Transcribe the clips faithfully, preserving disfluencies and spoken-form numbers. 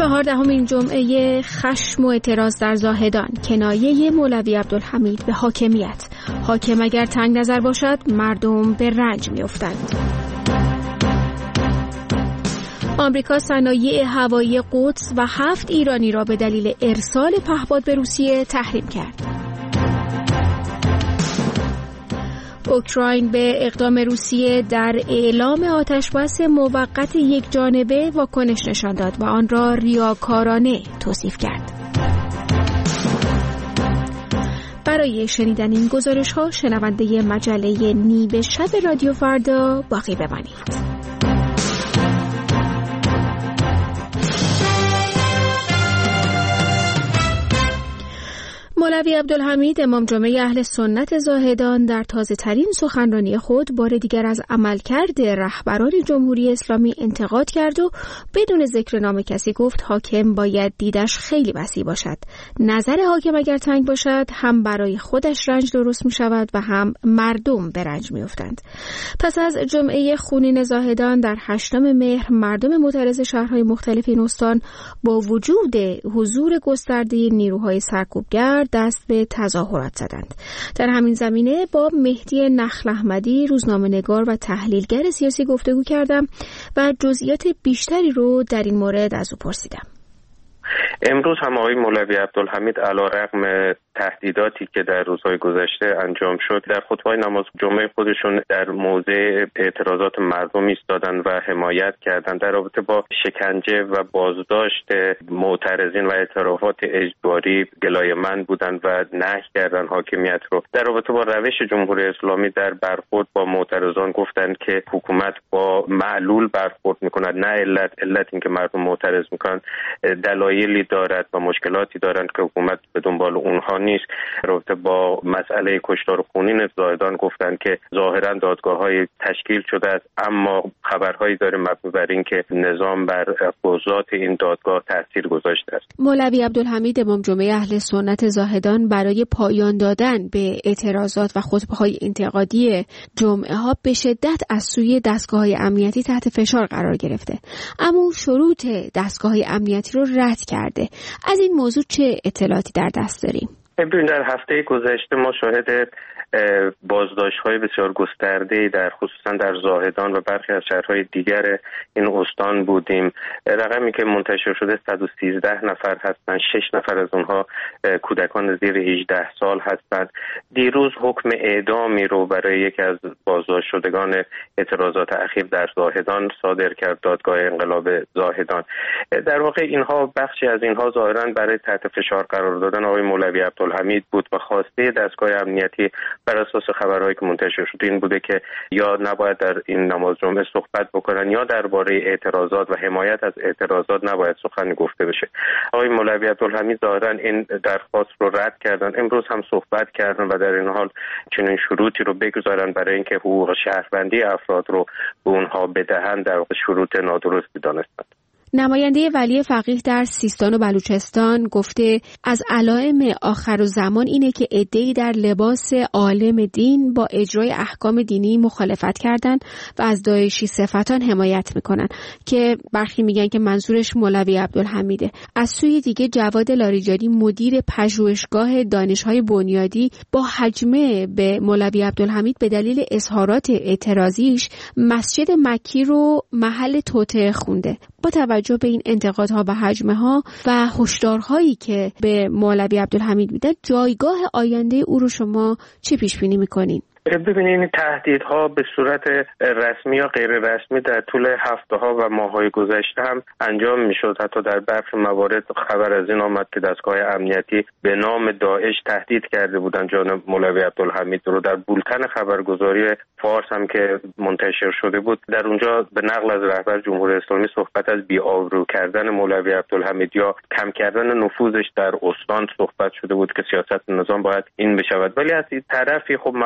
چهاردهمین جمعه خشم و اعتراض در زاهدان، کنایه مولوی عبدالحمید به حاکمیت. حاکم اگر تنگ نظر باشد مردم به رنج می‌افتند. آمریکا صنایع هوایی قدس و هفت ایرانی را به دلیل ارسال پهپاد به روسیه تحریم کرد. اوکراین به اقدام روسیه در اعلام آتشبس موقت یک جانبه واکنش نشان داد و آن را ریاکارانه توصیف کرد. برای شنیدن این گزارش‌ها شنونده مجله نیب شب رادیو فردا باقی بمانید. مولوی عبدالحمید امام جمعه اهل سنت زاهدان در تازه ترین سخنرانی خود بار دیگر از عملکرد رهبران جمهوری اسلامی انتقاد کرد و بدون ذکر نام کسی گفت حاکم باید دیدش خیلی وسیع باشد. نظر حاکم اگر تنگ باشد هم برای خودش رنج درست می شود و هم مردم به رنج می افتند. پس از جمعه خونین زاهدان در هشتم مهر مردم معترض شهرهای مختلف این استان با وجود حضور گسترده نیروهای سرکوبگر دست به تظاهرات زدند. در همین زمینه با مهدی نخل احمدی روزنامه‌نگار و تحلیلگر سیاسی گفتگو کردم و جزئیات بیشتری رو در این مورد از او پرسیدم. امروز هم آقای مولوی عبدالحمید علیرغم تهدیداتی که در روزهای گذشته انجام شد در خطبه نماز جمعه خودشون در موضع اعتراضات مردم ایستادن و حمایت کردند. در رابطه با شکنجه و بازداشت معترضین و اعترافات اجباری گلایه‌مند بودند و نهی کردند حاکمیت رو. در رابطه با روش جمهوری اسلامی در برخورد با معترضان گفتند که حکومت با معلول برخورد میکند نه علت. علت این که مردم معترض میکنند دلایلی دارد و مشکلاتی دارند که حکومت به دنبال اونها نیست. رابطه با مسئله کشتار خونین زاهدان گفتند که ظاهرا دادگاه‌های تشکیل شده است اما خبرهایی داره مبنی بر این که نظام بر قضات این دادگاه تاثیر گذاشته است. مولوی عبدالحمید امام جمعه اهل سنت زاهدان برای پایان دادن به اعتراضات و خطبه‌های انتقادی جمعه ها به شدت از سوی دستگاه‌های امنیتی تحت فشار قرار گرفته، اما شروط دستگاه‌های امنیتی رو رد کرده. از این موضوع چه اطلاعاتی در دست داریم؟ ببین در هفته گذشته ما شاهد بازداشت‌های بسیار گسترده‌ای در خصوصا در زاهدان و برخی از شهرهای دیگر این استان بودیم. رقمی که منتشر شده صد و سیزده نفر هستند، شش نفر از اونها کودکان زیر هجده سال هستند. دیروز حکم اعدامی رو برای یکی از بازداشت شدگان اعتراضات اخیر در زاهدان صادر کرد دادگاه انقلاب زاهدان. در واقع اینها بخشی از اینها ظاهراً برای تحت فشار قرار دادن آقای مولوی عبدالحمید بود و خواسته دستگاه امنیتی بر اساس خبرهایی که منتشر شده این بوده که یا نباید در این نماز جمعه صحبت بکنن یا درباره اعتراضات و حمایت از اعتراضات نباید سخنی گفته بشه. آقای مولوی عبدالحمید ظاهراً این درخواست رو رد کردن. امروز هم صحبت کردن و در این حال چنین شروطی رو بگذارن برای اینکه حقوق شهروندی افراد رو به اونها بدهند در واقع شروط نادرستی دانستند. نماینده ولی فقیه در سیستان و بلوچستان گفته از علائم آخرالزمان اینه که عده‌ای در لباس عالم دین با اجرای احکام دینی مخالفت کردن و از داعشی صفتان حمایت میکنن که برخی میگن که منظورش مولوی عبدالحمیده. از سوی دیگه جواد لاریجانی مدیر پژوهشگاه دانش‌های بنیادی با هجمه به مولوی عبدالحمید به دلیل اظهارات اعتراضیش مسجد مکی رو محل توطئه خونده. با توجه به این انتقادها و هجمه‌ها و هشدارهایی که به مولوی عبدالحمید میدن جایگاه آینده او رو شما چه پیش بینی میکنین؟ ببینید تهدیدها به صورت رسمی یا غیر رسمی در طول هفته ها و ماه های گذشته هم انجام میشد. حتی در برخی موارد خبر از این آمد که دستگاه امنیتی به نام داعش تهدید کرده بودند جان مولوی عبدالحمید رو. در بولتن خبرگزاری فارس هم که منتشر شده بود در اونجا به نقل از رهبر جمهوری اسلامی صحبت از بی‌آبرو کردن مولوی عبدالحمید یا کم کردن نفوذش در استان صحبت شده بود که سیاست نظام باید این بشود. ولی از این طرفی خب مواضعی که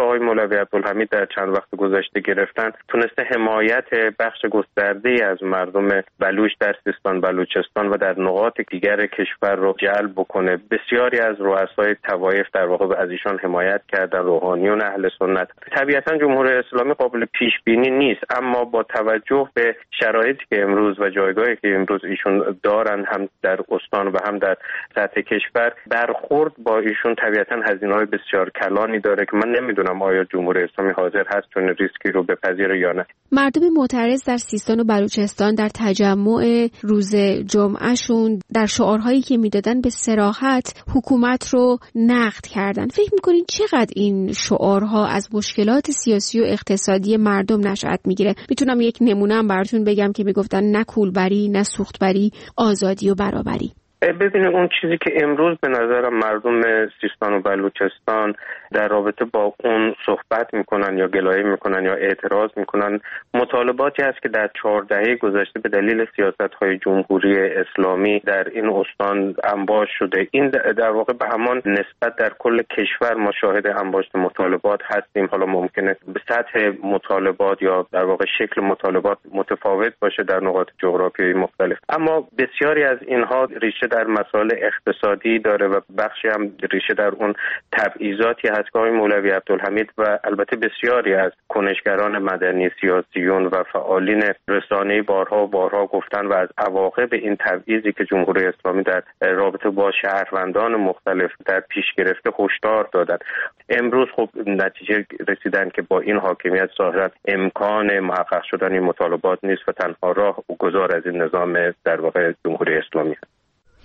که آقای مولوی عبدالحمید در چند وقت گذشته گرفتن تونسته حمایت بخش گسترده‌ای از مردم بلوچ در سیستان بلوچستان و در نقاط دیگر کشور رو جلب بکنه. بسیاری از رؤسای طوایف در واقع از ایشان حمایت کردن، روحانیون اهل سنت. طبیعتاً جمهوری اسلامی قابل پیش بینی نیست، اما با توجه به شرایطی که امروز و جایگاهی که امروز ایشون دارن هم در استان و هم در سطح کشور، برخورد با ایشون طبیعتاً هزینه‌های بسیار کلانی داره که من نمیدونم آیا جمهوری اسلامی حاضر هست چون ریسکی رو بپذیره یا نه. مردم معترض در سیستان و بلوچستان در تجمع روز جمعهشون در شعارهایی که میدادن به صراحت حکومت رو نقد کردن. فکر میکنین چقدر این شعارها از مشکلات سیاسی و اقتصادی مردم نشأت میگیره؟ میتونم یک نمونه هم براتون بگم که میگفتن نه کولبری، نه سوختبری، آزادی و برابری. ببینید اون چیزی که امروز به نظرم مردم سیستان و بلوچستان در رابطه با اون صحبت میکنن یا گلایه میکنن یا اعتراض میکنن مطالباتی است که در چهار دهه گذشته به دلیل سیاست‌های جمهوری اسلامی در این استان انباش شده. این در واقع به همان نسبت در کل کشور ما شاهد انباشت مطالبات هستیم. حالا ممکنه به سطح مطالبات یا در واقع شکل مطالبات متفاوت باشه در نقاط جغرافیایی مختلف، اما بسیاری از اینها ریشه در مسائل اقتصادی داره و بخشی هم ریشه در اون تبعیضاتی هست که آقای مولوی عبدالحمید و البته بسیاری از کنشگران مدنی، سیاسیون و فعالین رسانه‌ای بارها و بارها گفتن و از عواقب این تبعیضی که جمهوری اسلامی در رابطه با شهروندان مختلف در پیش گرفته هشدار دادن. امروز خب نتیجه رسیدن که با این حاکمیت ظاهرا امکان محقق شدن این مطالبات نیست و تنها راه گذار از این نظام در واقع جمهوری اسلامی است.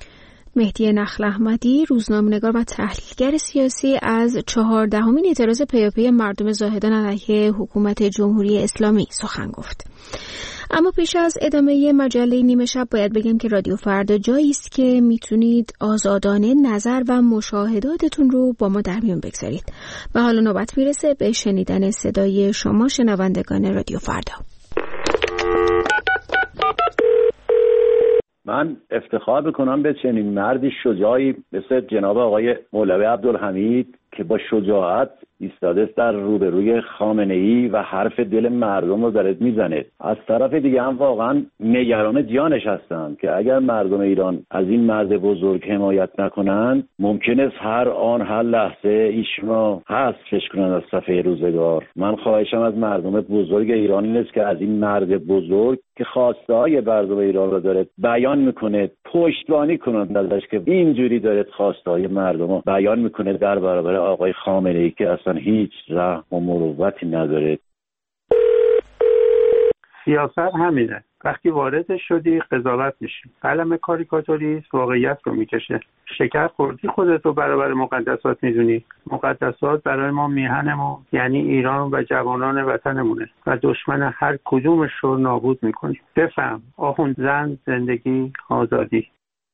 مهدی نخل احمدی، روزنامه‌نگار و تحلیلگر سیاسی، از چهاردهمین اعتراض پیاپی مردم زاهدان علیه حکومت جمهوری اسلامی سخن گفت. اما پیش از ادامه مجله نیمه شب باید بگم که رادیو فردا جایی است که میتونید آزادانه نظر و مشاهداتتون رو با ما در میون بگذارید. و حالا نوبت میرسه به شنیدن صدای شما شنوندگان رادیو فردا. من افتخار بکنم به چنین مردی شجاعی مثل جناب آقای مولوی عبدالحمید که با شجاعت ایستاده در روبروی خامنه‌ای و حرف دل مردم رو داره میزنه. از طرف دیگه هم واقعا نگران جانش هستن که اگر مردم ایران از این مرد بزرگ حمایت نکنن ممکنه هر آن هر لحظه ایشونو حذفش کنن از صفحه روزگار. من خواهشم از مردم بزرگ ایران این است که از این مرد بزرگ که خواسته‌های مردم ایران رو داره بیان میکنه پشتیبانی کنند ازش که اینجوری داره خواسته‌های مردم رو بیان میکنه در برابر آقای خامنه‌ای که اصلا هیچ رحم و مروتی نداره. سیاست همینه، وقتی وارد شدی قضاوت میشی. قلم کاریکاتوریست واقعیت رو میکشه. شکر خوردی خودت رو برابر مقدسات میدونی. مقدسات برای ما میهنمون، یعنی ایران و جوانان وطنمونه و دشمن هر کدومش رو نابود میکنی. بفهم آخوند زن، زندگی، آزادی.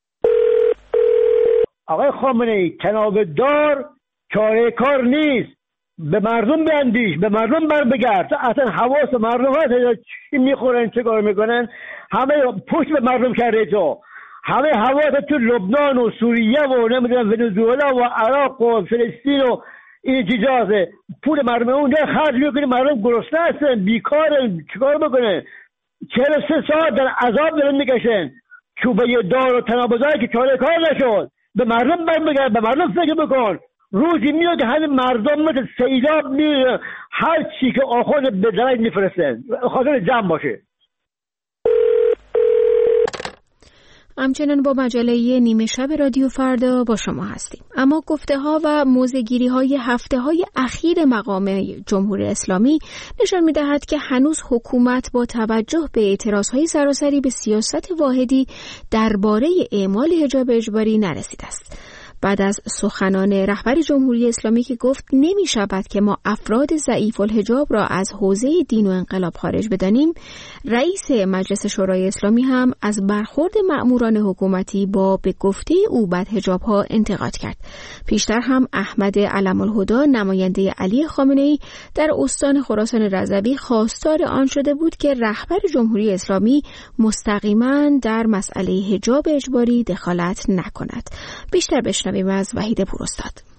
آقای خامنه‌ای تناب دار چاره کار نیست. به مردم بیندیش، به مردم بر بگرد. اصلا حواس مردم هست چی میخورن چه کار میکنن، همه پشت به مردم کرده تو. همه حواس تو لبنان و سوریه و نمیدونم ونزوئلا و عراق و فلسطین و این چیزاست. پول مردم اونجا خرج میکنه، مردم گرسنه هستن، بیکارن، چیکار میکنن؟ چهل و سه ساعت در عذاب دارن میکشن. چوبه دار و تنابزایی که چاره کار نشد. به مردم بر بگرد، به مردم فکر بکن. روزی میاد که همین مردم مثل سیلاب میره هر چی که آخوند به درج میفرستن خاطر جمع باشه. همچنان با مجله نیمه شب رادیو فردا با شما هستیم. اما گفته ها و موضع‌گیری های هفته های اخیر مقام جمهوری اسلامی نشان می‌دهد که هنوز حکومت با توجه به اعتراض‌های سراسری به سیاست واحدی درباره اعمال حجاب اجباری نرسیده است. بعد از سخنان رهبر جمهوری اسلامی که گفت نمی شود که ما افراد ضعیف الحجاب را از حوزه دین و انقلاب خارج بدانیم، رئیس مجلس شورای اسلامی هم از برخورد مأموران حکومتی با به گفته او بدحجاب‌ها انتقاد کرد. پیشتر هم احمد علم الهدی نماینده علی خامنه‌ای در استان خراسان رضوی خواستار آن شده بود که رهبر جمهوری اسلامی مستقیما در مسئله حجاب اجباری دخالت نکند. بیشتر بشنویم از وحید پوراستاد.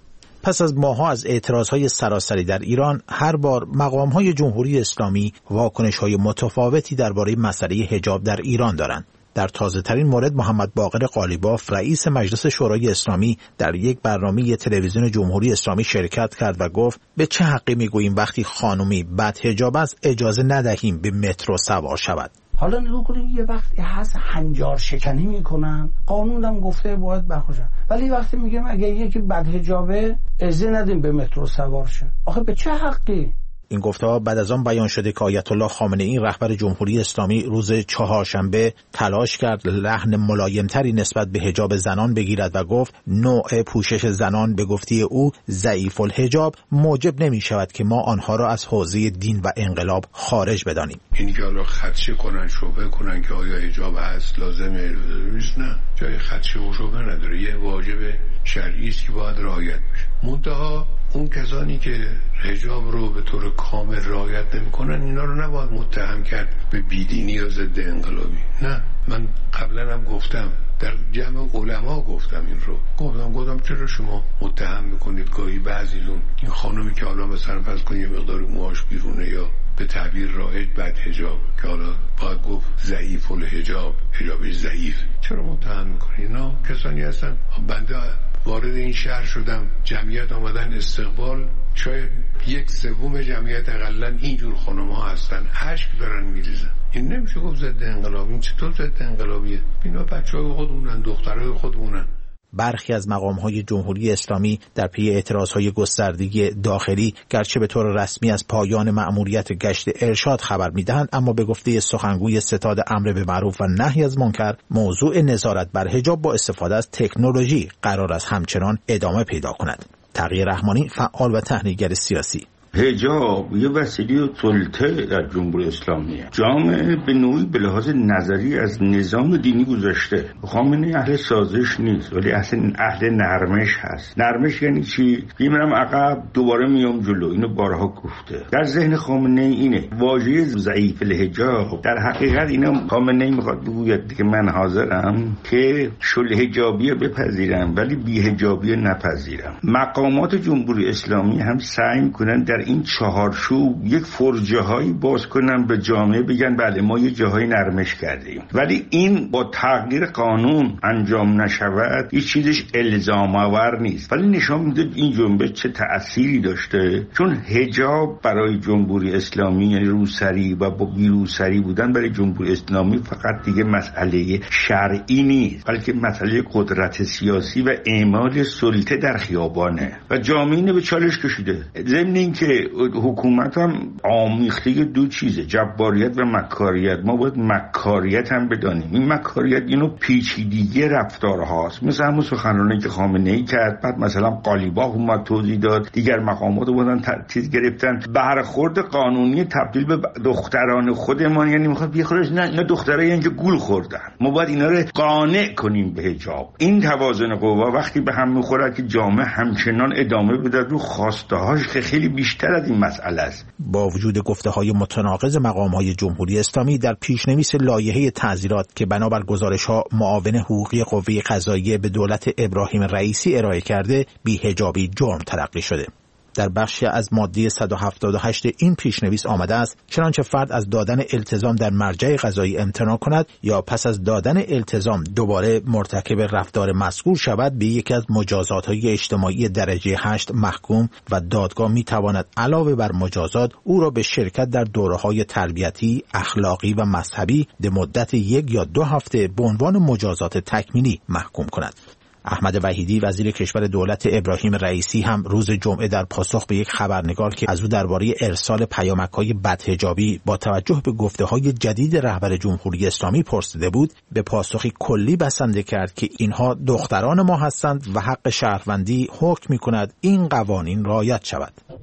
پس از ماه‌ها از اعتراضهای سراسری در ایران، هر بار مقام‌های جمهوری اسلامی واکنش‌های متفاوتی درباره مسئله حجاب در ایران دارند. در تازه‌ترین مورد محمد باقر قالیباف رئیس مجلس شورای اسلامی در یک برنامه تلویزیون جمهوری اسلامی شرکت کرد و گفت به چه حقی میگوییم وقتی خانومی بدحجاب است اجازه ندهیم به مترو سوار شود؟ حالا نگاه کنید یه وقتی هست هنجار شکنی میکنن، قانون هم گفته باید برخوشن، ولی وقتی میگیم اگه یکی بدحجابه اجازه ندیم به مترو سوار شه، آخه به چه حقی؟ این گفته‌ها بعد از آن بیان شده که آیت الله خامنه‌ای رهبر جمهوری اسلامی روز چهارشنبه تلاش کرد لحن ملایمتری نسبت به حجاب زنان بگیرد و گفت نوع پوشش زنان به گفته او ضعیف الحجاب موجب نمی شود که ما آنها را از حوزه دین و انقلاب خارج بدانیم. این که حالا خدشه کنن شبهه کنن که آیا حجاب هست لازمه نیست، نه، جای خدشه و شبهه نداره، یه واجب شرعی است که باید رعایت بشه. منتها اون کسانی که حجاب رو به طور کامل رعایت نمی‌کنن اینا رو نباید متهم کرد به بیدینی یا ضد انقلابی. نه، من قبلا هم گفتم، در جمع علما گفتم این رو، گفتم گفتم چرا شما متهم میکنید گاهی بعضیتون این خانمی که حالا مثلا فرض کنید یه مقدار موهاش بیرونه یا به تعبیر رایج بد حجاب که حالا باید گفت ضعیف الحجاب، حجابش ضعیف، چرا متهم میکنید؟ نه، کسانی هستن. بنده وارد این شهر شدم، جمعیت آمدن استقبال، شاید یک سوم جمعیت اقلن اینجور خانم ها هستن، اشک دارن میریزن. این نمیشه گفت ضد انقلابی. این چطور ضد انقلابیه؟ اینا بچه های خودمونن، دخترهای خودمونن. برخی از مقام‌های جمهوری اسلامی در پی اعتراضهای گسترده داخلی گرچه به طور رسمی از پایان مأموریت گشت ارشاد خبر می‌دهند، اما به گفته سخنگوی ستاد امر به معروف و نهی از منکر، موضوع نظارت بر حجاب با استفاده از تکنولوژی قرار است همچنان ادامه پیدا کند. تقی رحمانی، فعال و تحلیلگر سیاسی: حجاب یه وسیله سلطه در جمهوری اسلامیه. جامعه به نوعی به لحاظ نظری از نظام دینی گذشته. خامنه‌ای اهل سازش نیست، ولی اصلا اهل نرمش هست. نرمش یعنی چی؟ میرم عقب دوباره میام جلو. اینو بارها گفته. در ذهن خامنه‌ای اینه واژه ضعیف الحجاب در حقیقت اینا خامنه‌ای میخواد بگوید که من حاضرم که شل حجابی بپذیرم ولی بی حجابی نپذیرم. مقامات جمهوری اسلامی هم سعی میکنن در این چهارچوب یک فرجه هایی باز کنن به جامعه، بگن بله ما یه جاهای نرمش کردیم، ولی این با تغییر قانون انجام نشود هیچ چیزش الزام آور نیست. ولی نشان میده این جنبش چه تأثیری داشته، چون حجاب برای جمهوری اسلامی یعنی روسری و با بیروسری بودن برای جمهوری اسلامی فقط دیگه مسئله شرعی نیست، بلکه مسئله قدرت سیاسی و اعمال سلطه در خیابانه و جامعه اینو به چالش کشیده. ضمن اینکه حکومت هم آمیخته دو چیزه، جباریت و مکاریت. ما باید مکاریت هم بدانیم. این مکاریت اینو پیچیدگی رفتارهاست، مثل همون سخنرانی که خامنه‌ای کرد، بعد مثلا قالیباف اومد توضیح داد، دیگر مقامات بودن ترتیب گرفتن، برخورد قانونی تبدیل به دختران خودمان، یعنی میخواد بیخورش نه نه دخترایی یعنی که گول خوردن. ما باید اینا رو قانع کنیم به حجاب. این توازن قوا وقتی به هم میخوره که جامعه همچنان ادامه بده رو خواسته‌هاش که خیلی بیشتر از این مسئله است. با وجود گفته‌های متناقض مقام‌های جمهوری اسلامی در پیشنویس لایحه تعزیرات که بنابر گزارش‌ها معاون حقوقی قوه قضاییه به دولت ابراهیم رئیسی ارائه کرده، بی‌حجابی جرم تلقی شده. در بخشی از ماده صد و هفتاد و هشت این پیشنویس آمده است چنانچه فرد از دادن التزام در مرجع قضایی امتناع کند یا پس از دادن التزام دوباره مرتکب رفتار مذکور شود، به یکی از مجازات‌های اجتماعی درجه هشت محکوم و دادگاه می‌تواند علاوه بر مجازات او را به شرکت در دوره‌های تربیتی، اخلاقی و مذهبی به مدت یک یا دو هفته به عنوان مجازات تکمیلی محکوم کند. احمد وحیدی وزیر کشور دولت ابراهیم رئیسی هم روز جمعه در پاسخ به یک خبرنگار که از او درباره ارسال پیامک‌های بدحجابی با توجه به گفته‌های جدید رهبر جمهوری اسلامی پرسیده بود، به پاسخی کلی بسنده کرد که اینها دختران ما هستند و حق شهروندی حکم می‌کند این قوانین رعایت شود.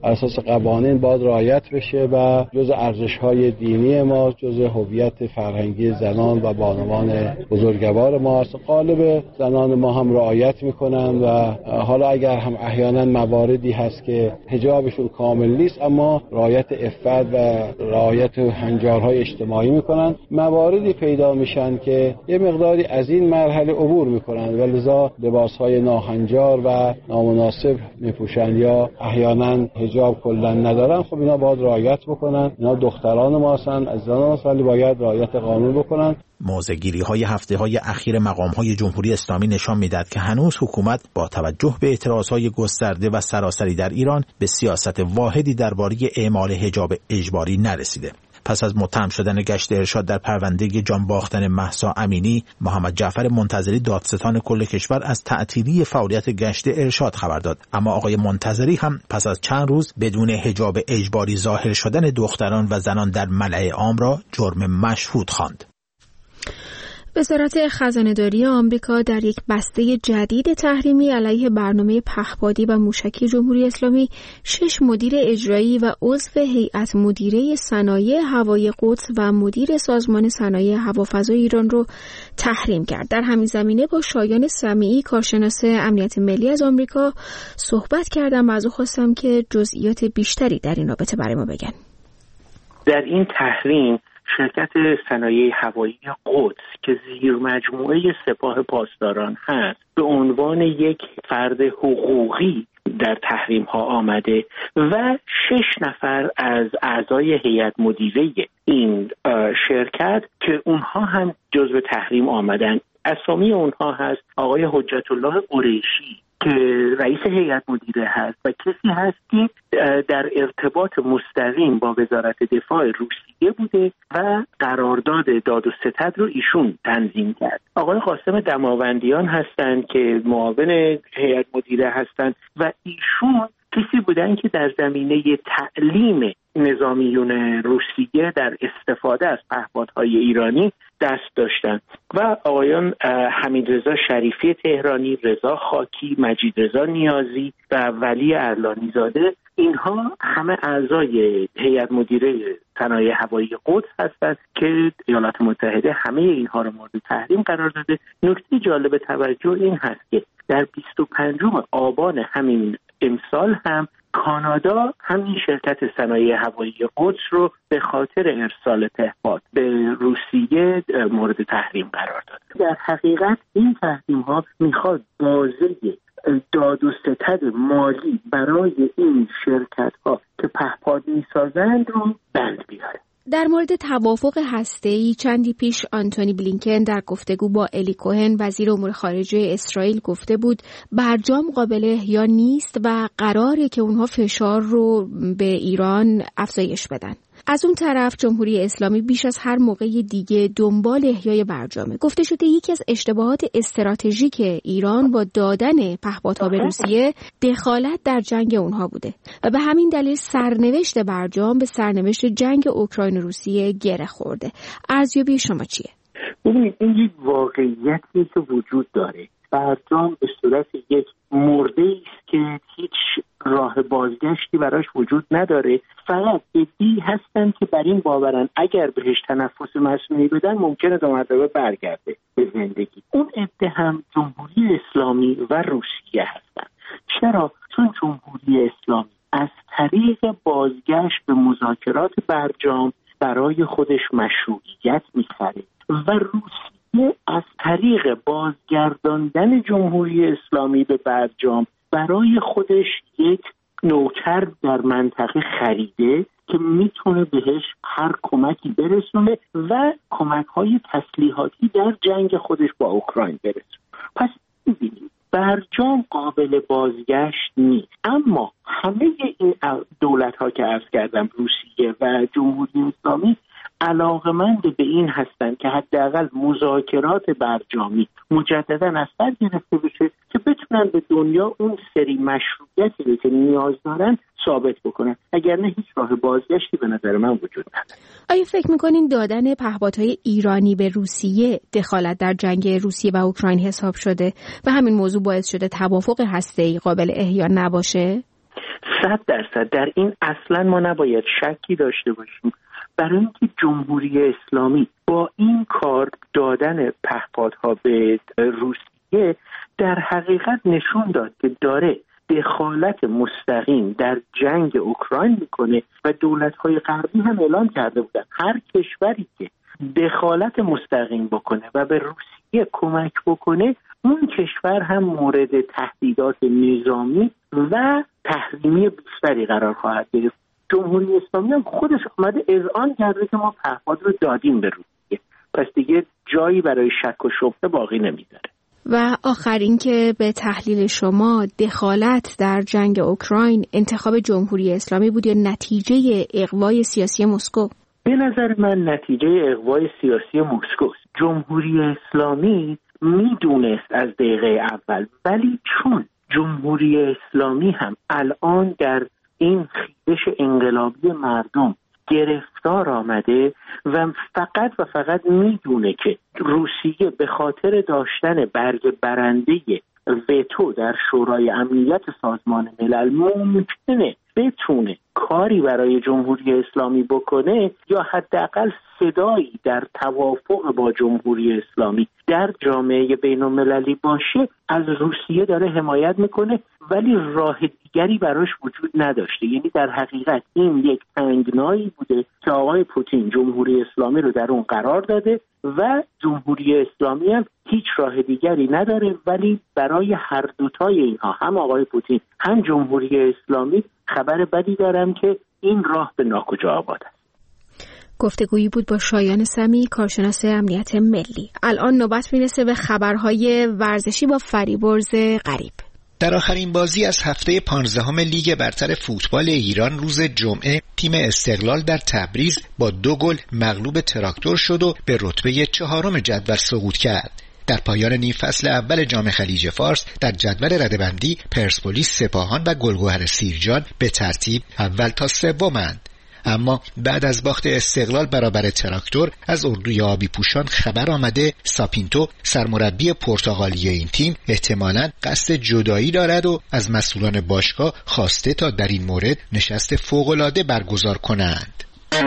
اساس قوانین باید رعایت بشه و جز ارزش‌های دینی ما، جز هویت فرهنگی زنان و بانوان بزرگوار ما است. قالب زنان ما هم رعایت میکنن و حالا اگر هم احیانا مواردی هست که حجابشون کامل نیست اما رعایت عفت و رعایت هنجارهای اجتماعی میکنن، مواردی پیدا میشن که یه مقداری از این مرحله عبور میکنن و لذا لباسهای ناهنجار و نامناسب میپوشن یا احیانا حجاب کلا ندارن. خب اینا باید رعایت بکنن، اینا دختران ما هستن، از زنان هستن، ولی باید رعایت قانون بکنن. موضع‌گیری های هفته های اخیر مقام های جمهوری اسلامی نشان میداد که هنوز حکومت با توجه به اعتراض های گسترده و سراسری در ایران به سیاست واحدی درباره اعمال حجاب اجباری نرسیده. پس از متهم شدن گشت ارشاد در پرونده جان باختن مهسا امینی، محمد جعفر منتظری دادستان کل کشور از تعطیلی فعالیت گشت ارشاد خبر داد، اما آقای منتظری هم پس از چند روز بدون حجاب اجباری ظاهر شدن دختران و زنان در ملأ عام را جرم مشهود خواند. وزارت خزانه‌داری آمریکا در یک بسته جدید تحریمی علیه برنامه پهپادی و موشکی جمهوری اسلامی شش مدیر اجرایی و عضو هیئت مدیره صنایع هوایی قدس و مدیر سازمان صنایع هوافضای ایران رو تحریم کرد. در همین زمینه با شایان سمیعی کارشناس امنیت ملی از آمریکا صحبت کردم و از او خواستم که جزئیات بیشتری در این رابطه برای ما بگن. در این تحریم شرکت صنایع هوایی قدس که زیر مجموعه سپاه پاسداران هست به عنوان یک فرد حقوقی در تحریم ها آمده و شش نفر از اعضای هیئت مدیره این شرکت که اونها هم جزو تحریم آمدن. اسامی اونها هست آقای حجت الله قریشی که رئیس هیئت مدیره هست و کسی هست که در ارتباط مستقیم با وزارت دفاع روسیه بوده و قرارداد داد و ستد رو ایشون تنظیم کرد. آقای قاسم دماوندیان هستند که معاون هیئت مدیره هستند و ایشون کسی بودن که در زمینه تعلیم نظامیون روسیه در استفاده از پهپادهای ایرانی دست داشتن و آقایان حمیدرضا شریفی تهرانی، رضا خاکی، مجید رضا نیازی و ولی ارلانی زاده، اینها همه اعضای هیئت مدیره صنایع هوایی قدس هستند که ایالات متحده همه اینها رو مورد تحریم قرار داده. نکته جالب توجه این هست که در بیست و پنجم آبان همین امسال هم کانادا همین شرکت صنایع هوایی قدس رو به خاطر ارسال پهپاد به روسیه مورد تحریم قرار داد. در حقیقت این تحریم ها میخواد بازه داد و ستد مالی برای این شرکت ها که پهپاد میسازند رو بند بیاره. در مورد توافق هسته‌ای چندی پیش آنتونی بلینکن در گفتگو با الی کوهن وزیر امور خارجه اسرائیل گفته بود برجام قابل احیا نیست و قراره که اونها فشار رو به ایران افزایش بدن. از اون طرف جمهوری اسلامی بیش از هر موقع دیگه دنبال احیای برجامه. گفته شده یکی از اشتباهات استراتژیک ایران با دادن پهپادها به روسیه دخالت در جنگ اونها بوده و به همین دلیل سرنوشت برجام به سرنوشت جنگ اوکراین و روسیه گره خورده. ارزیابی شما چیه؟ ببینید این یک واقعیتی که وجود داره. برجام به صورت یک مرده است که هیچ راه بازگشتی براش وجود نداره. فقط عده‌ای هستن که بر این باورن اگر بهش تنفس مصنوعی بدن ممکنه دو مرتبه برگرده به زندگی. اون عده هم جمهوری اسلامی و روسیه هستن. چرا؟ چون جمهوری اسلامی از طریق بازگشت به مذاکرات برجام برای خودش مشروعیت می‌خره و روسیه از طریق بازگرداندن جمهوری اسلامی به برجام برای خودش یک نوکر در منطقه خریده که میتونه بهش هر کمکی برسونه و کمک‌های تسلیحاتی در جنگ خودش با اوکراین برسونه. پس ببینید برجام قابل بازگشت نیست، اما همه این دولت‌ها که عرض کردم روسیه و جمهوری اسلامی علاقمند به این هستند که حداقل مذاکرات برجامی مجددا از سر گرفته بشه که بتونن به دنیا اون سری مشروعیتی که نیاز دارن ثابت بکنن، اگر نه هیچ راه بازگشتی به نظر من وجود نداره. آیا فکر میکنین دادن پهپادهای ایرانی به روسیه دخالت در جنگ روسیه و اوکراین حساب شده و همین موضوع باعث شده توافق هسته‌ای قابل احیا نباشه؟ صد درصد در این اصلا ما نباید شکی داشته باشیم، برای اینکه جمهوری اسلامی با این کار دادن پهپادها به روسیه در حقیقت نشون داد که داره دخالت مستقیم در جنگ اوکراین میکنه و دولت‌های غربی هم اعلام کرده بودن هر کشوری که دخالت مستقیم بکنه و به روسیه کمک بکنه اون کشور هم مورد تهدیدات نظامی و تحریمی بیشتری قرار خواهد گرفت. جمهوری اسلامی هم خودش اومده اذعان کرده که ما پهپاد رو دادیم به روسیه، پس دیگه جایی برای شک و شبهه باقی نمیذاره. و آخرین که به تحلیل شما دخالت در جنگ اوکراین انتخاب جمهوری اسلامی بود یا نتیجه اغوای سیاسی مسکو؟ به نظر من نتیجه اغوای سیاسی مسکو. جمهوری اسلامی میدونست از دقیقه اول، ولی چون جمهوری اسلامی هم الان در این خیزش انقلابی مردم گرفتار آمده و فقط و فقط میدونه که روسیه به خاطر داشتن برگ برنده وتو در شورای امنیت سازمان ملل ممکنه بتونه کاری برای جمهوری اسلامی بکنه یا حداقل صدایی در توافق با جمهوری اسلامی در جامعه بین المللی باشه، از روسیه داره حمایت میکنه، ولی راه دیگری براش وجود نداشته. یعنی در حقیقت این یک تنگنایی بوده که آقای پوتین جمهوری اسلامی رو در اون قرار داده و جمهوری اسلامی هم هیچ راه دیگری نداره، ولی برای هر دوتای اینها، هم آقای پوتین هم جمهوری اسلامی، خبر بدی دارم که این راه به ناکجا آباد است. گفتگویی بود با شایان سمی، کارشناس امنیت ملی. الان نوبت میرسه به خبرهای ورزشی با فریبرز غریب. در آخرین بازی از هفته پانزدهم لیگ برتر فوتبال ایران روز جمعه تیم استقلال در تبریز با دو گل مغلوب تراکتور شد و به رتبه چهارم جدول سقوط کرد. در پایان نیم فصل اول جام خلیج فارس در جدول رده‌بندی پرسپولیس، سپاهان و گلگهر سیرجان به ترتیب اول تا سومند. اما بعد از باخت استقلال برابر تراکتور از اردوی آبی پوشان خبر آمده ساپینتو سرمربی پرتغالی این تیم احتمالاً قصد جدایی دارد و از مسئولان باشگاه خواسته تا در این مورد نشست فوق‌العاده برگزار کنند.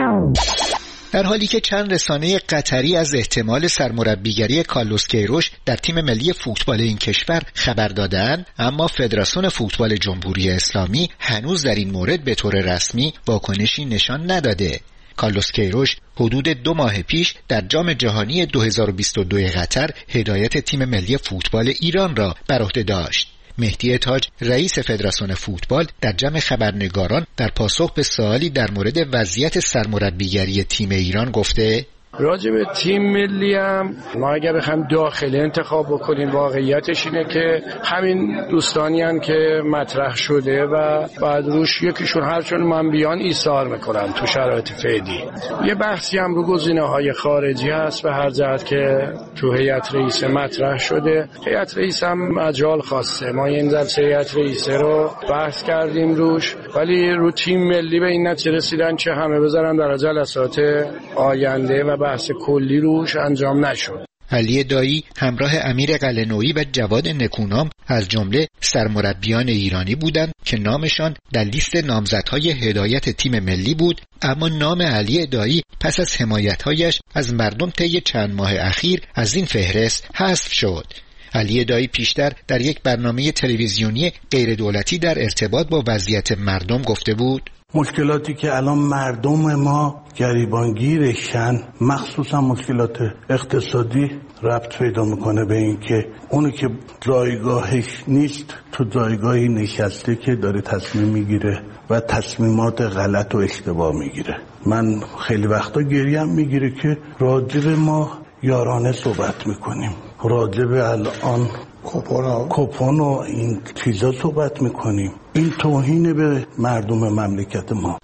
در حالی که چند رسانه قطری از احتمال سرمربیگری کارلوس کیروش در تیم ملی فوتبال این کشور خبر دادند، اما فدراسیون فوتبال جمهوری اسلامی هنوز در این مورد به طور رسمی واکنشی نشان نداده. کارلوس کیروش حدود دو ماه پیش در جام جهانی دو هزار و بیست و دو قطر هدایت تیم ملی فوتبال ایران را بر عهده داشت. مهدی تاج رئیس فدراسیون فوتبال در جمع خبرنگاران در پاسخ به سوالی در مورد وضعیت سرمربیگری تیم ایران گفته: راجع به تیم ملی هم ما اگر بخوایم داخل انتخاب بکنیم واقعیتش اینه که همین دوستانی هن که مطرح شده و بعد روش یکیشون هرچون من بیان ایثار میکنن تو شرایط فعلی. یه بحثی هم رو گزینه‌های خارجی هست و هر جهت که تو هیئت رئیس مطرح شده، هیئت رئیس هم اجال خواسته. ما این جلسه هیئت رئیس رو بحث کردیم روش، ولی رو تیم ملی به این نتیجه رسیدن که همه بذارن در جلسات آینده و بحث کلی روش انجام نشد. علی دایی همراه امیر قلعه‌نویی و جواد نکونام از جمله سرمربیان ایرانی بودند که نامشان در لیست نامزدهای هدایت تیم ملی بود، اما نام علی دایی پس از حمایت‌هایش از مردم طی چند ماه اخیر از این فهرست حذف شد. علی دایی پیشتر در یک برنامه تلویزیونی غیر دولتی در ارتباط با وضعیت مردم گفته بود: مشکلاتی که الان مردم ما گریبانگیرشن، مخصوصا مشکلات اقتصادی، ربط پیدا میکنه به این که اونی که جایگاهش نیست تو جایگاهی نشسته که داره تصمیم میگیره و تصمیمات غلط و اشتباه میگیره. من خیلی وقتا گریم میگیره که راجب ما یارانه صحبت میکنیم، راجب الان کوپون و این چیزا صحبت میکنیم. این توهین به مردم مملکت ما.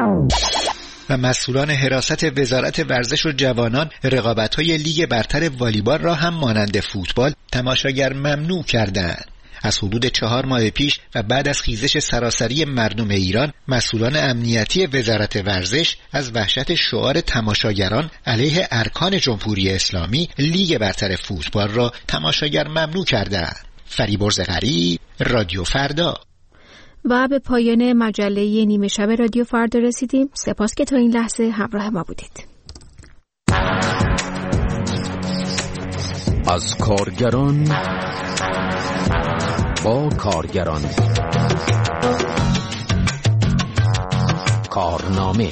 و مسئولان حراست وزارت ورزش و جوانان رقابت‌های لیگ برتر والیبال را هم مانند فوتبال تماشاگر ممنوع کردند. از حدود چهار ماه پیش و بعد از خیزش سراسری مردم ایران، مسئولان امنیتی وزارت ورزش از وحشت شعار تماشاگران علیه ارکان جمهوری اسلامی لیگ برتر فوتبال را تماشاگر ممنوع کردند. فریبرز غریب، رادیو فردا. و به پایان مجله نیمه شب رادیو فردا رسیدیم. سپاس که تا این لحظه همراه ما بودید. از کارگران با کارگران، کارنامه.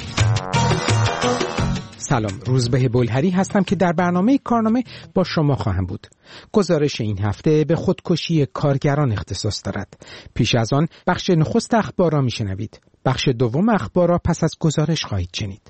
سلام، روزبه بلهری هستم که در برنامه کارنامه با شما خواهم بود. گزارش این هفته به خودکشی کارگران اختصاص دارد. پیش از آن بخش نخست اخبار را میشنوید. بخش دوم اخبار را پس از گزارش خواهید شنید.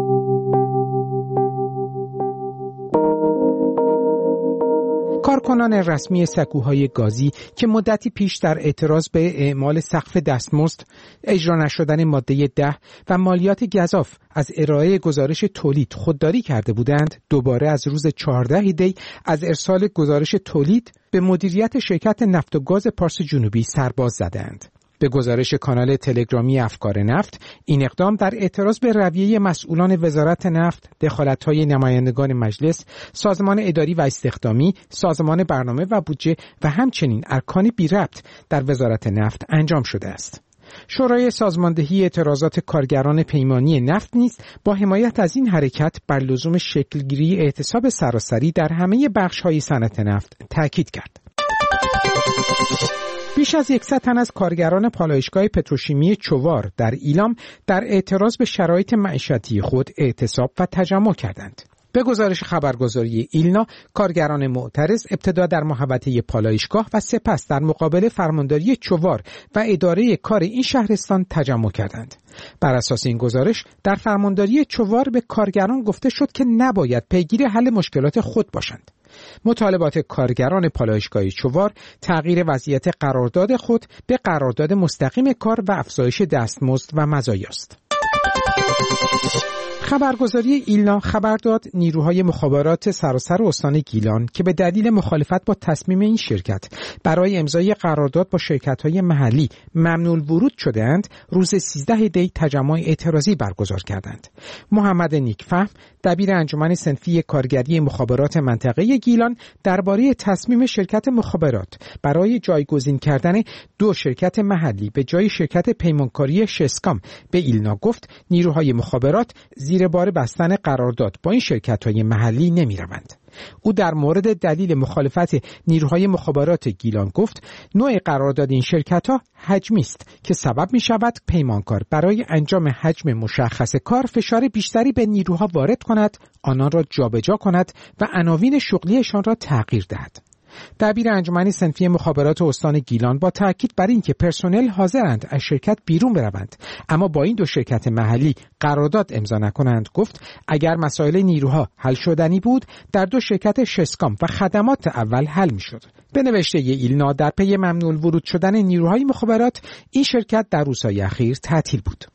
کارکنان رسمی سکوهای گازی که مدتی پیش در اعتراض به اعمال سقف دستمزد، اجرا نشدن ماده ده و مالیات گزاف از ارائه گزارش تولید خودداری کرده بودند، دوباره از روز چهاردهم دی از ارسال گزارش تولید به مدیریت شرکت نفت و گاز پارس جنوبی سرباز زدند. به گزارش کانال تلگرامی افکار نفت، این اقدام در اعتراض به رویه مسئولان وزارت نفت، دخالت‌های نمایندگان مجلس، سازمان اداری و استخدامی، سازمان برنامه و بودجه و همچنین ارکان بی ربط در وزارت نفت انجام شده است. شورای سازماندهی اعتراضات کارگران پیمانی نفت نیز با حمایت از این حرکت بر لزوم شکلگیری اعتصاب سراسری در همه بخش‌های صنعت نفت تاکید کرد. بیش از صد تن از کارگران پالایشگاه پتروشیمی چوار در ایلام در اعتراض به شرایط معیشتی خود اعتصاب و تجمع کردند. به گزارش خبرگزاری ایلنا، کارگران معترض ابتدا در محوطه پالایشگاه و سپس در مقابل فرمانداری چوار و اداره کار این شهرستان تجمع کردند. بر اساس این گزارش، در فرمانداری چوار به کارگران گفته شد که نباید پیگیر حل مشکلات خود باشند. مطالبات کارگران پالایشگاه چوار تغییر وضعیت قرارداد خود به قرارداد مستقیم کار و افزایش دستمزد و مزایاست. خبرگزاری ایلنا خبر داد نیروهای مخابرات سراسر استان گیلان که به دلیل مخالفت با تصمیم این شرکت برای امضای قرارداد با شرکت‌های محلی ممنوع ورود شده‌اند، روز سیزدهم دی تجمع اعتراضی برگزار کردند. محمد نیکفهم، دبیر انجمن صنفی کارگری مخابرات منطقه گیلان، درباره تصمیم شرکت مخابرات برای جایگزین کردن دو شرکت محلی به جای شرکت پیمانکاری شسکام به ایلنا گفت نیروهای مخابرات زیر بار بستن قرارداد با این شرکت‌های محلی نمی‌روند. او در مورد دلیل مخالفت نیروهای مخابرات گیلان گفت نوع قرارداد این شرکت‌ها حجمی است که سبب می‌شود پیمانکار برای انجام حجم مشخص کار فشار بیشتری به نیروها وارد کند، آنان را جابجا کند و عناوین شغلیشان را تغییر دهد. دبیر انجمن صنفی مخابرات استان گیلان با تاکید بر اینکه پرسنل حاضرند از شرکت بیرون بروند اما با این دو شرکت محلی قرارداد امضا نکنند گفت اگر مسائل نیروها حل شدنی بود در دو شرکت شسکام و خدمات اول حل میشد. به نوشته ایلنا، در پی ممنوع ورود شدن نیروهای مخابرات این شرکت در روزهای اخیر تعطیل بود.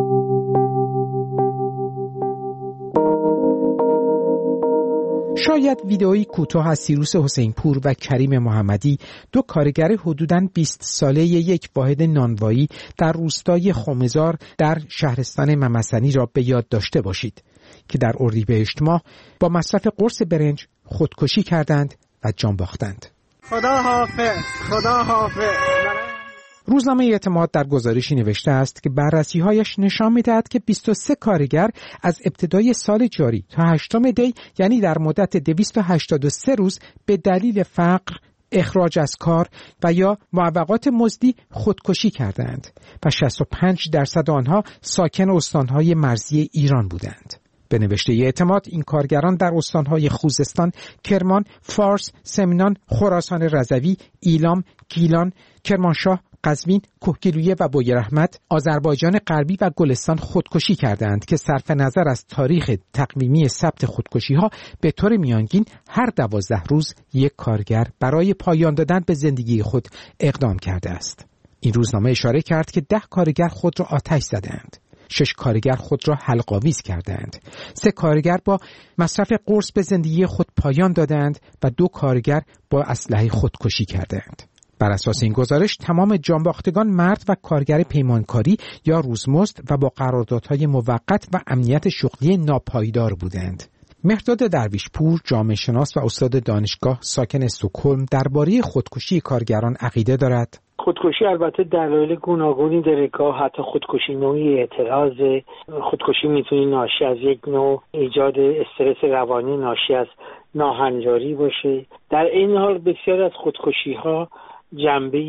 شاید ویدئویی کوتاه از سیروس حسینپور و کریم محمدی، دو کارگر حدوداً بیست ساله یک واحد نانوایی در روستای خمزار در شهرستان ممسنی را به یاد داشته باشید که در اردیبهشت ماه با مصرف قرص برنج خودکشی کردند و جان باختند. خدا حافظ، خدا حافظ. روزنامه اعتماد در گزارشی نوشته است که بررسی‌هایش نشان می‌دهد که بیست و سه کارگر از ابتدای سال جاری تا هشتم دی، یعنی در مدت دویست و هشتاد و سه روز، به دلیل فقر، اخراج از کار و یا معوقات مزدی خودکشی کردند و شصت و پنج درصد آنها ساکن استان‌های مرزی ایران بودند. به نوشته اعتماد، این کارگران در استان‌های خوزستان، کرمان، فارس، سمنان، خراسان رضوی، ایلام، گیلان، کرمانشاه، قزوین، کوهگیلویه و بویراحمد، آذربایجان غربی و گلستان خودکشی کردند که صرف نظر از تاریخ تقویمی ثبت خودکشی‌ها به طور میانگین هر دوازده روز یک کارگر برای پایان دادن به زندگی خود اقدام کرده است. این روزنامه اشاره کرد که ده کارگر خود را آتش زدند. شش کارگر خود را حلق‌آویز کردند. سه کارگر با مصرف قرص به زندگی خود پایان دادند و دو کارگر با اسلحه خودکشی کردند. بر اساس این گزارش تمام جانباختگان مرد و کارگر پیمانکاری یا روزمزد و با قراردادهای موقت و امنیت شغلی ناپایدار بودند. مهرداد درویشپور، جامعه شناس و استاد دانشگاه ساکن استکهلم، درباره خودکشی کارگران عقیده دارد. خودکشی البته دلایل گوناگونی داره، گاه حتی خودکشی نوعی اعتراض، خودکشی میتونه ناشی از یک نوع ایجاد استرس روانی ناشی از ناهنجاری باشه. در این حال بسیار از خودکشی ها جنبه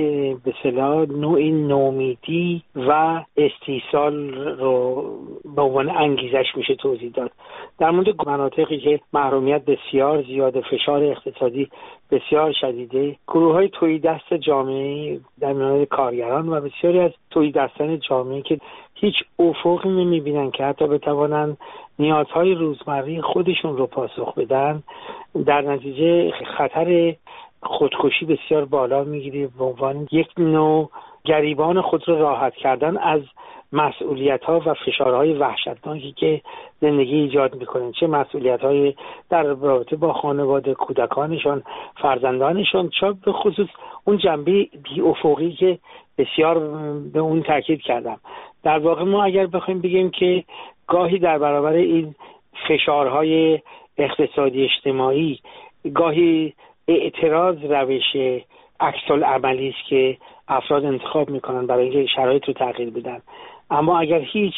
به اصطلاح نوعی نومیدی و استیصال رو به عنوان انگیزش میشه توضیح داد. در مورد مناطقی که محرومیت بسیار زیاده، فشار اقتصادی بسیار شدیده، گروه‌های تهیدست جامعه در میان کارگران و بسیاری از تهیدستان جامعه که هیچ افقی نمیبینن که حتی بتوانن نیازهای روزمره خودشون رو پاسخ بدن، در نتیجه خطر خودکشی بسیار بالا میگیره به عنوان یک نوع گریبان خود رو راحت کردن از مسئولیت‌ها و فشارهای وحشتناکی که زندگی ایجاد میکنن، چه مسئولیت‌های در رابطه با خانواده، کودکانشان، فرزندانشان، چه به خصوص اون جنبه بی افقی که بسیار به اون تاکید کردم. در واقع ما اگر بخوایم بگیم که گاهی در برابر این فشارهای اقتصادی اجتماعی گاهی اعتراض روش عکس العملی است که افراد انتخاب میکنن برای اینکه شرایط رو تغییر بدن، اما اگر هیچ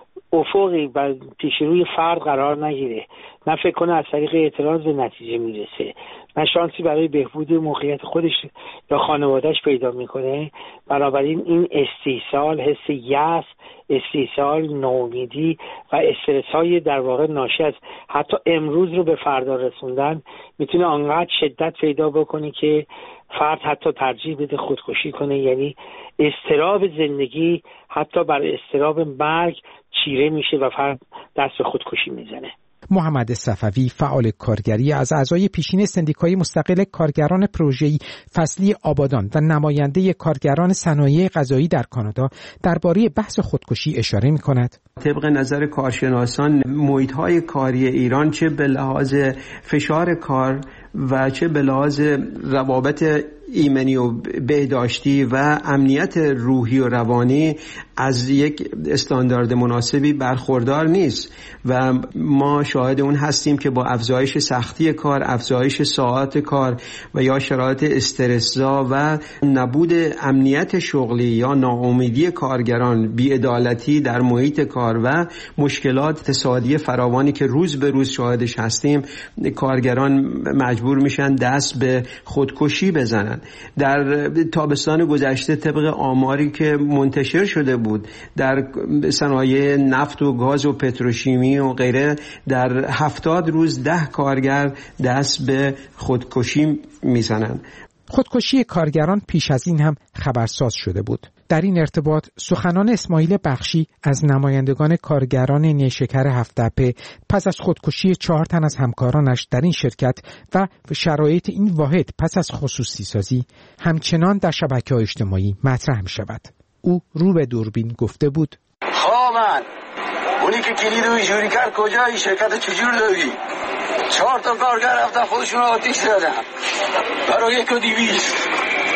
افقی بر پیش روی فرد قرار نگیره، نه فکر کنه از طریق اعتراض به نتیجه میرسه، نه شانسی برای بهبود موقعیت خودش یا خانوادهش پیدا میکنه، بنابراین این استیصال، حس یأس، استیصال، نومیدی و استرس‌های در واقع ناشی از حتی امروز رو به فردا رسوندن میتونه آنقدر شدت پیدا بکنه که فرد حتی ترجیح بده خودکشی کنه. یعنی اضطراب زندگی حتی بر اضطراب مرگ چیره میشه و فرد دست به خودکشی میزنه. محمد صفوی، فعال کارگری از اعضای پیشین سندیکای مستقل کارگران پروژه‌ای فصلی آبادان و نماینده کارگران صنایع غذایی در کانادا، درباره بحث خودکشی اشاره می‌کند. طبق نظر کارشناسان، محیط‌های کاری ایران چه به لحاظ فشار کار و چه به لحاظ روابط ایمنی و بهداشتی و امنیت روحی و روانی از یک استاندارد مناسبی برخوردار نیست و ما شاهد اون هستیم که با افزایش سختی کار، افزایش ساعات کار و یا شرایط استرس‌زا و نبود امنیت شغلی یا ناامیدی کارگران، بی‌عدالتی در محیط کار و مشکلات اقتصادی فراوانی که روز به روز شاهدش هستیم، کارگران مجبور میشن دست به خودکشی بزنن. در تابستان گذشته طبق آماری که منتشر شده بود در صنایع نفت و گاز و پتروشیمی و غیره، در هفتاد روز ده کارگر دست به خودکشی میزنند. خودکشی کارگران پیش از این هم خبرساز شده بود. در این ارتباط سخنان اسماعیل بخشی از نمایندگان کارگران نیشکر هفت‌تپه پس از خودکشی چهار تن از همکارانش در این شرکت و شرایط این واحد پس از خصوصی سازی همچنان در شبکه‌های اجتماعی مطرح می شود. او رو به دوربین گفته بود: خامن اونی که کلید رو جوری کرد کجایی؟ شرکت چجور داری؟ چهار تا کارگر رفتن خودشون رو آتیش زدن برای یک و دیویست.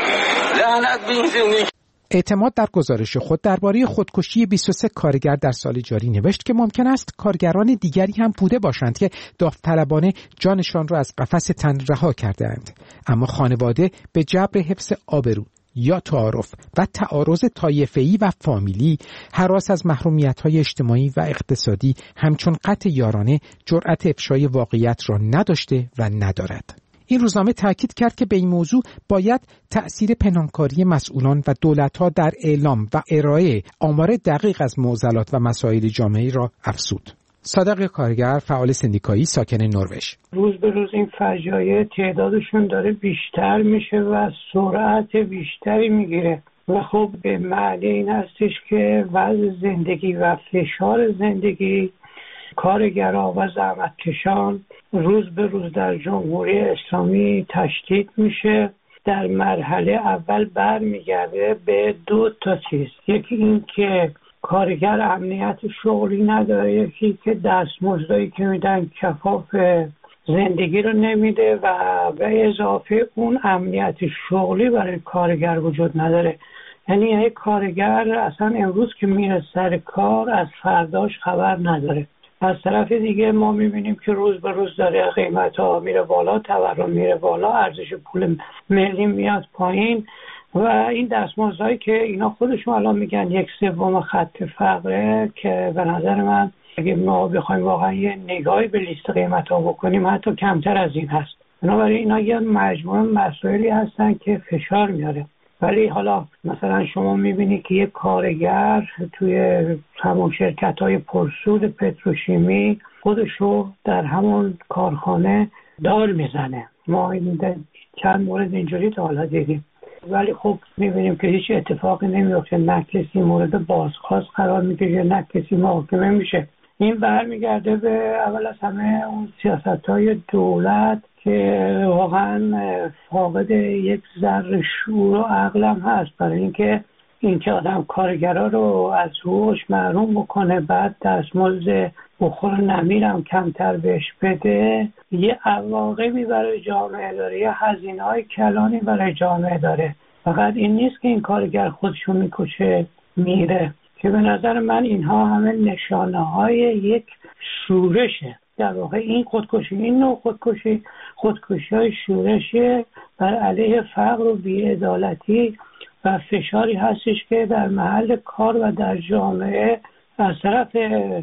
لعنت به این زندگی. اعتماد در گزارش خود درباره خودکشی بیست و سه کارگر در سال جاری نوشت که ممکن است کارگران دیگری هم بوده باشند که داوطلبانه جانشان را از قفس تن رها کرده‌اند، اما خانواده به جبر حفظ آبرو یا تعارف و تعارض طایفه‌ای و فامیلی، هراس از محرومیت‌های اجتماعی و اقتصادی، همچون قطع یارانه جرأت افشای واقعیت را نداشته و ندارد. این روزنامه تاکید کرد که به این موضوع باید تأثیر پنهانکاری مسئولان و دولت‌ها در اعلام و ارائه آمار دقیق از معضلات و مسائل جامعه را افزود. صادق کارگر، فعال سندیکایی ساکن نروژ: روز به روز این فجایع تعدادشون داره بیشتر میشه و سرعت بیشتری میگیره و خب به معنی این هستش که وضع زندگی و فشار زندگی کارگران و زحمتکشان روز به روز در جمهوری اسلامی تشدید میشه. در مرحله اول برمیگرده به دو تا چیز: یکی این که کارگر امنیت شغلی نداره، یکی که دستمزدی که میدن کفاف زندگی رو نمیده و به اضافه اون امنیت شغلی برای کارگر وجود نداره. یعنی یک کارگر اصلا امروز که میره سر کار از فرداش خبر نداره. از طرف دیگه ما میبینیم که روز به روز داره قیمت ها میره بالا، تورم میره بالا، ارزش پول ملی میاد پایین و این دستمزدهایی که اینا خودشون الان میگن یک سوم خط فقره، که به نظر من اگه ما بخوایم واقعا یه نگاهی به لیست قیمت‌ها بکنیم حتی کمتر از این هست. بنابراین اینا یه مجموعه مسائلی هستن که فشار میاره. ولی حالا مثلا شما میبینی که یک کارگر توی همون شرکت‌های پرسود پتروشیمی خودشو در همون کارخانه دار میزنه. ما این چند مورد اینجوری تا حالا دیدیم، ولی خب میبینیم که هیچ اتفاقی نمیفته، نه کسی مورد بازخواست قرار میگیره نه کسی محاکمه میشه. این برمیگرده به اول از همه اون سیاست‌های دولت که واقعا فاقد یک ذره شعور و عقلم هست، برای اینکه اینکه آدم کارگرا رو از حقوقش محروم بکنه، بعد دستمزد بخور نمیرم کمتر بهش بده، یه عواقبی برای جامعه داره، یه هزینه‌های کلانی برای جامعه داره. فقط این نیست که این کارگر خودشو میکشه میره، که به نظر من اینها همه نشانه‌های یک شورشه. در واقع این خودکشی، این نوع خودکشی خودکشی‌های شورشه بر علیه فقر و بی‌عدالتی و فشاری هستش که در محل کار و در جامعه از طرف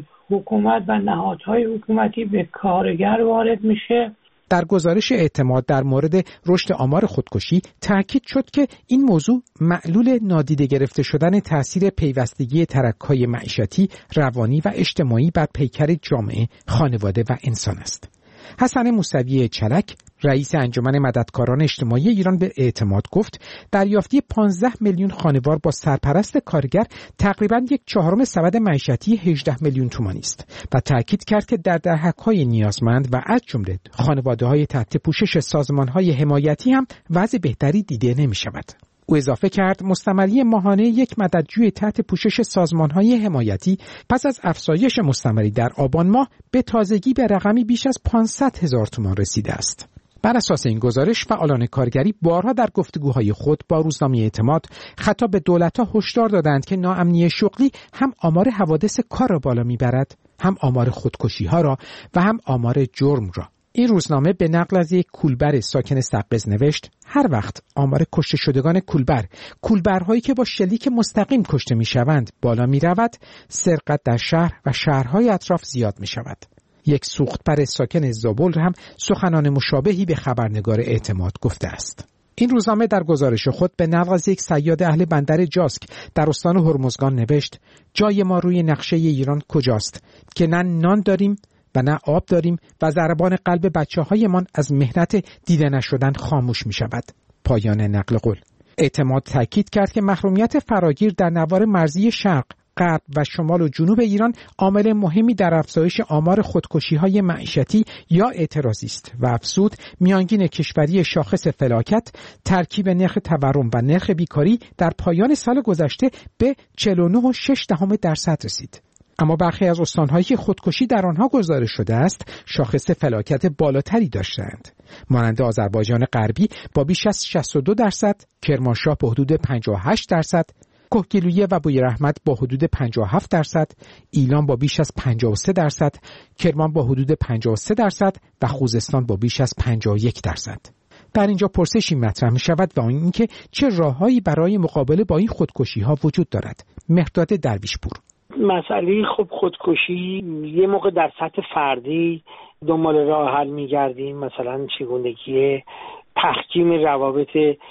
حکومت و نهادهای حکومتی به کارگر وارد میشه. در گزارش اعتماد در مورد رشد آمار خودکشی تاکید شد که این موضوع معلول نادیده گرفته شدن تأثیر پیوستگی ترک‌های معیشتی، روانی و اجتماعی بر پیکر جامعه، خانواده و انسان است. حسن موسوی چلک، رئیس انجمن مددکاران اجتماعی ایران، به اعتماد گفت دریافتی پانزده میلیون خانوار با سرپرست کارگر تقریباً یک چهارم سبد معیشتی هجده میلیون تومانی است و تأکید کرد که در دهک‌های نیازمند و از جمله خانواده‌های تحت پوشش سازمان‌های حمایتی هم وضع بهتری دیده نمی‌شود. او اضافه کرد مستمری ماهانه یک مددجوی تحت پوشش سازمان‌های حمایتی پس از افزایش مستمری در آبان ماه به تازگی به رقمی بیش از پانصد هزار تومان رسیده است. بر اساس این گزارش فعالان کارگری بارها در گفتگوهای خود با روزنامه اعتماد خطاب به دولت‌ها هشدار دادند که ناامنی شغلی هم آمار حوادث کار را بالا می‌برد، هم آمار خودکشی‌ها را و هم آمار جرم را. این روزنامه به نقل از یک کولبر ساکن سقز نوشت هر وقت آمار کشته شدگان کولبر، کولبرهایی که با شلیک مستقیم کشته می‌شوند بالا می‌رود، سرقت در شهر و شهرهای اطراف زیاد می‌شود. یک سوختپر ساکن زابل هم سخنان مشابهی به خبرنگار اعتماد گفته است. این روزنامه در گزارش خود به نقل از یک صیاد اهل بندر جاسک در استان هرمزگان نوشت جای ما روی نقشه ایران کجاست که نه نان داریم و نه آب داریم و ضربان قلب بچه‌هایمان از مهنت دیده نشدن خاموش می شود. پایان نقل قول. اعتماد تاکید کرد که محرومیت فراگیر در نوار مرزی شرق، غرب و شمال و جنوب ایران عامل مهمی در افزایش آمار خودکشی‌های معیشتی یا اعتراضی است و افزود میانگین کشوری شاخص فلاکت ترکیب نرخ تورم و نرخ بیکاری در پایان سال گذشته به چهل و نه و شش دهم درصد رسید. اما برخی از استان‌هایی که خودکشی در آنها گزارش شده است شاخص فلاکت بالاتری داشتند، مانند آذربایجان غربی با بیش از شصت و دو درصد، کرمانشاه با حدود پنجاه و هشت درصد، کوهگیلویه و بویراحمد با حدود پنجاه و هفت درصد، ایلام با بیش از پنجاه و سه درصد، کرمان با حدود پنجاه و سه درصد و خوزستان با بیش از پنجاه و یک درصد. در اینجا پرسشی مطرح می شود و این که چه راههایی برای مقابله با این خودکشی‌ها وجود دارد. مهرداد درویشپور: مسئله خب خودکشی یه موقع در سطح فردی دنبال راه حل می‌گردیم، مثلا چگونگی تحکیم روابط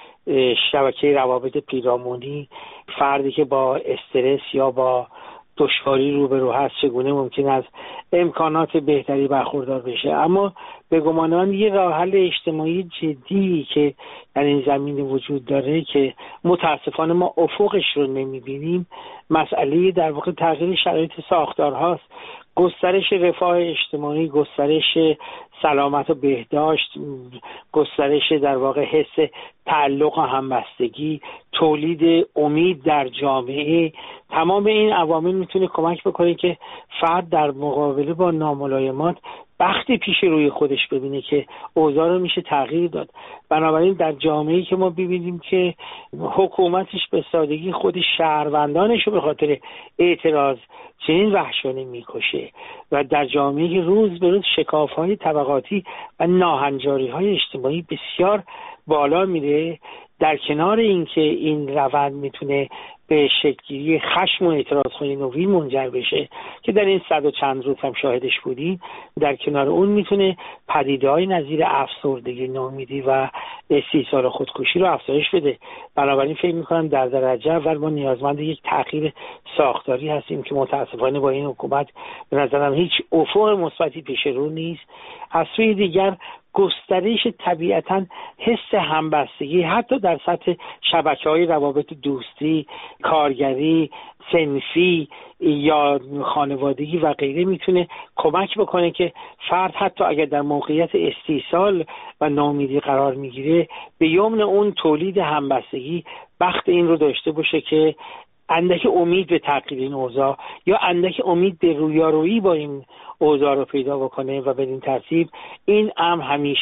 شبکه روابط پیرامونی، فردی که با استرس یا با دشواری روبرو هست چگونه ممکن است امکانات بهتری برخوردار بشه. اما به گمان من یه راه حل اجتماعی جدی که در این زمینه وجود داره که متاسفانه ما افقش رو نمیبینیم، مسئله در واقع تغییر شرایط ساختارهاست. گسترش رفاه اجتماعی، گسترش سلامت و بهداشت، گسترش در واقع حس تعلق و همبستگی، تولید امید در جامعه، تمام این عوامل میتونه کمک بکنه که فرد در مقابله با ناملایمات وقتی پیش روی خودش ببینه که اوضاع رو میشه تغییر داد. بنابراین در جامعه‌ای که ما ببینیم که حکومتش به سادگی خود شهروندانش رو به خاطر اعتراض چنین وحشانه میکشه و در جامعه روز به روز شکاف‌های طبقاتی و ناهنجاری‌های اجتماعی بسیار بالا میره، در کنار اینکه این روند میتونه به شکلگیری خشم و اعتراضهای نوین منجر بشه که در این صد و چند روز هم شاهدش بودیم، در کنار اون میتونه پدیده‌های نظیر افسردگی، ناامیدی و استیصال خودکشی رو افزایش بده. بنابراین فکر میکنم در درجه اول ما نیازمند یک تغییر ساختاری هستیم که متاسفانه با این حکومت به نظرم هیچ افق مثبتی پیش رو نیست. از سوی دیگر گسترش طبیعتاً حس همبستگی حتی در سطح شبکه‌های روابط دوستی، کارگری، صنفی یا خانوادگی و غیره میتونه کمک بکنه که فرد حتی اگر در موقعیت استیصال و ناامیدی قرار میگیره به یمن اون تولید همبستگی بخت این رو داشته باشه که اندک امید به تغییر این اوضاع یا اندک امید به رویارویی با این اوضاع رو پیدا بکنه و بدین ترتیب این امر همیشه